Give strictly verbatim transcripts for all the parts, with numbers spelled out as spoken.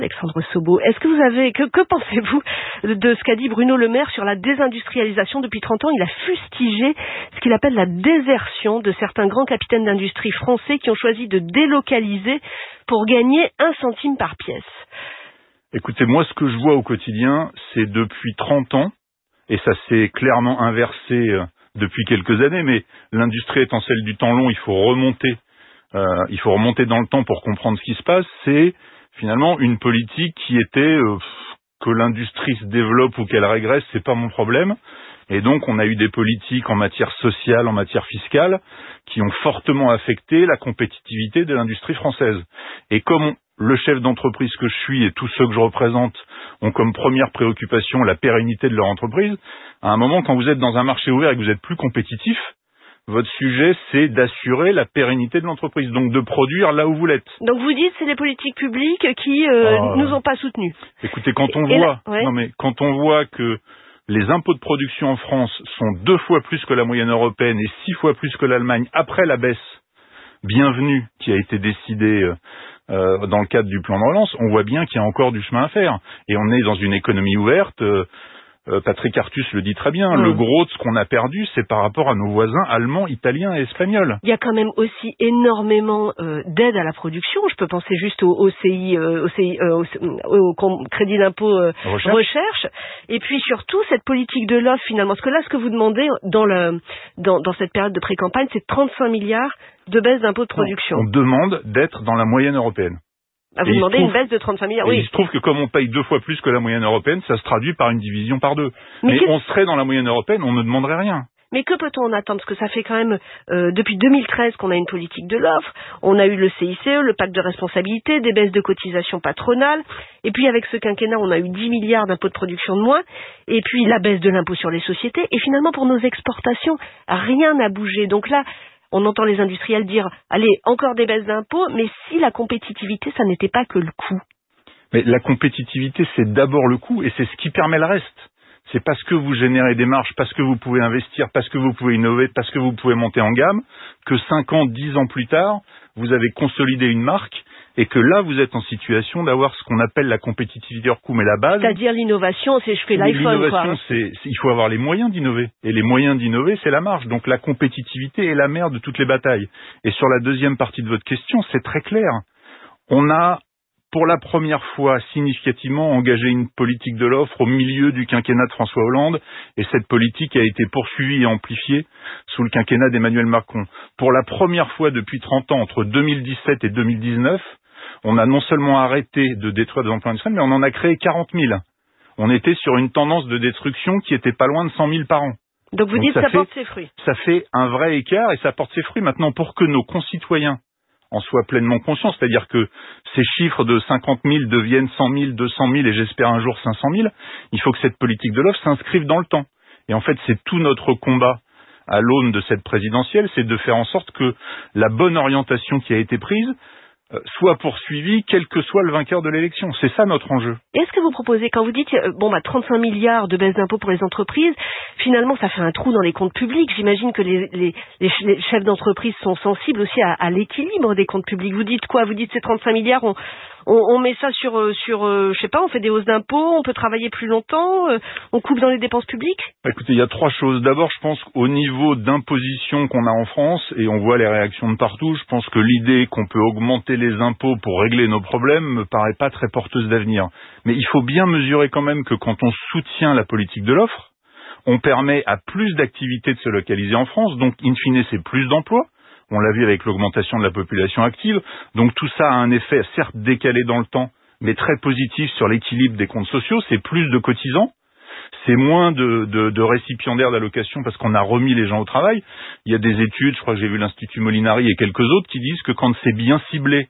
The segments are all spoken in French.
Alexandre Sobo, est-ce que vous avez, que, que pensez-vous de ce qu'a dit Bruno Le Maire sur la désindustrialisation? Depuis trente ans, il a fustigé ce qu'il appelle la désertion de certains grands capitaines d'industrie français qui ont choisi de délocaliser pour gagner un centime par pièce. Écoutez, moi, ce que je vois au quotidien, c'est depuis trente ans, et ça s'est clairement inversé depuis quelques années, mais l'industrie étant celle du temps long, il faut remonter, euh, il faut remonter dans le temps pour comprendre ce qui se passe. C'est finalement une politique qui était euh, que l'industrie se développe ou qu'elle régresse, c'est pas mon problème. Et donc on a eu des politiques en matière sociale, en matière fiscale, qui ont fortement affecté la compétitivité de l'industrie française. Et comme on, le chef d'entreprise que je suis et tous ceux que je représente ont comme première préoccupation la pérennité de leur entreprise, à un moment, quand vous êtes dans un marché ouvert et que vous êtes plus compétitif, votre sujet, c'est d'assurer la pérennité de l'entreprise, donc de produire là où vous l'êtes. Donc vous dites c'est les politiques publiques qui euh, oh, nous ont pas soutenus. Écoutez, quand on et voit, là, ouais. non mais quand on voit que les impôts de production en France sont deux fois plus que la moyenne européenne et six fois plus que l'Allemagne après la baisse bienvenue qui a été décidée euh, dans le cadre du plan de relance, on voit bien qu'il y a encore du chemin à faire. Et on est dans une économie ouverte. Euh, Euh, Patrick Artus le dit très bien, mmh. Le gros de ce qu'on a perdu, c'est par rapport à nos voisins allemands, italiens et espagnols. Il y a quand même aussi énormément euh, d'aide à la production. Je peux penser juste au, au C I, euh, au, C I euh, au, au crédit d'impôt euh, recherche. recherche. Et puis surtout, cette politique de l'offre, finalement. Parce que là, ce que vous demandez dans, le, dans, dans cette période de pré-campagne, c'est trente-cinq milliards de baisse d'impôts de production. Non, on demande d'être dans la moyenne européenne. Ah, vous demandez trouve, une baisse de trente-cinq milliards, oui. Il se trouve que comme on paye deux fois plus que la moyenne européenne, ça se traduit par une division par deux. Mais, Mais on serait dans la moyenne européenne, on ne demanderait rien. Mais que peut-on en attendre? Parce que ça fait quand même euh, depuis deux mille treize qu'on a une politique de l'offre. On a eu le C I C E, le pacte de responsabilité, des baisses de cotisations patronales. Et puis avec ce quinquennat, on a eu dix milliards d'impôts de production de moins. Et puis la baisse de l'impôt sur les sociétés. Et finalement, pour nos exportations, rien n'a bougé. Donc là, on entend les industriels dire « Allez, encore des baisses d'impôts », mais si la compétitivité, ça n'était pas que le coût. Mais la compétitivité, c'est d'abord le coût, et c'est ce qui permet le reste. C'est parce que vous générez des marges, parce que vous pouvez investir, parce que vous pouvez innover, parce que vous pouvez monter en gamme, que cinq ans, dix ans plus tard, vous avez consolidé une marque, et que là, vous êtes en situation d'avoir ce qu'on appelle la compétitivité hors coût. Mais la base... C'est-à-dire l'innovation, c'est je fais l'iPhone, L'innovation, c'est, c'est, il faut avoir les moyens d'innover. Et les moyens d'innover, c'est la marge. Donc la compétitivité est la mère de toutes les batailles. Et sur la deuxième partie de votre question, c'est très clair. On a, pour la première fois, significativement engagé une politique de l'offre au milieu du quinquennat de François Hollande. Et cette politique a été poursuivie et amplifiée sous le quinquennat d'Emmanuel Macron. Pour la première fois depuis trente ans, entre deux mille dix-sept et deux mille dix-neuf, on a non seulement arrêté de détruire des emplois industriels, mais on en a créé quarante mille. On était sur une tendance de destruction qui était pas loin de cent mille par an. Donc vous Donc dites que ça, ça fait, porte ses fruits. Ça fait un vrai écart et ça porte ses fruits. Maintenant, pour que nos concitoyens en soient pleinement conscients, c'est-à-dire que ces chiffres de cinquante mille deviennent cent mille, deux cent mille et j'espère un jour cinq cent mille, il faut que cette politique de l'offre s'inscrive dans le temps. Et en fait, c'est tout notre combat à l'aune de cette présidentielle, c'est de faire en sorte que la bonne orientation qui a été prise soit poursuivi, quel que soit le vainqueur de l'élection. C'est ça notre enjeu. Est-ce que vous proposez, quand vous dites euh, bon bah trente-cinq milliards de baisse d'impôts pour les entreprises, finalement ça fait un trou dans les comptes publics. J'imagine que les, les, les chefs d'entreprise sont sensibles aussi à, à l'équilibre des comptes publics. Vous dites quoi? Vous dites ces trente-cinq milliards, on, on, on met ça sur, sur euh, je sais pas, on fait des hausses d'impôts, on peut travailler plus longtemps, euh, on coupe dans les dépenses publiques? Écoutez, il y a trois choses. D'abord, je pense qu'au niveau d'imposition qu'on a en France, et on voit les réactions de partout, je pense que l'idée qu'on peut augmenter les impôts pour régler nos problèmes me paraît pas très porteuse d'avenir. Mais il faut bien mesurer quand même que quand on soutient la politique de l'offre, on permet à plus d'activités de se localiser en France, donc in fine c'est plus d'emplois. On l'a vu avec l'augmentation de la population active. Donc tout ça a un effet certes décalé dans le temps, mais très positif sur l'équilibre des comptes sociaux. C'est plus de cotisants. C'est moins de, de, de récipiendaires d'allocations parce qu'on a remis les gens au travail. Il y a des études, je crois que j'ai vu l'Institut Molinari et quelques autres, qui disent que quand c'est bien ciblé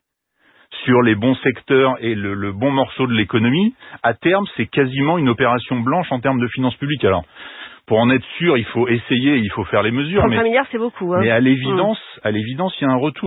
sur les bons secteurs et le, le bon morceau de l'économie, à terme, c'est quasiment une opération blanche en termes de finances publiques. Alors, pour en être sûr, il faut essayer, il faut faire les mesures. trente-cinq milliards, c'est beaucoup. Hein. Mais à l'évidence, mmh. à l'évidence, il y a un retour.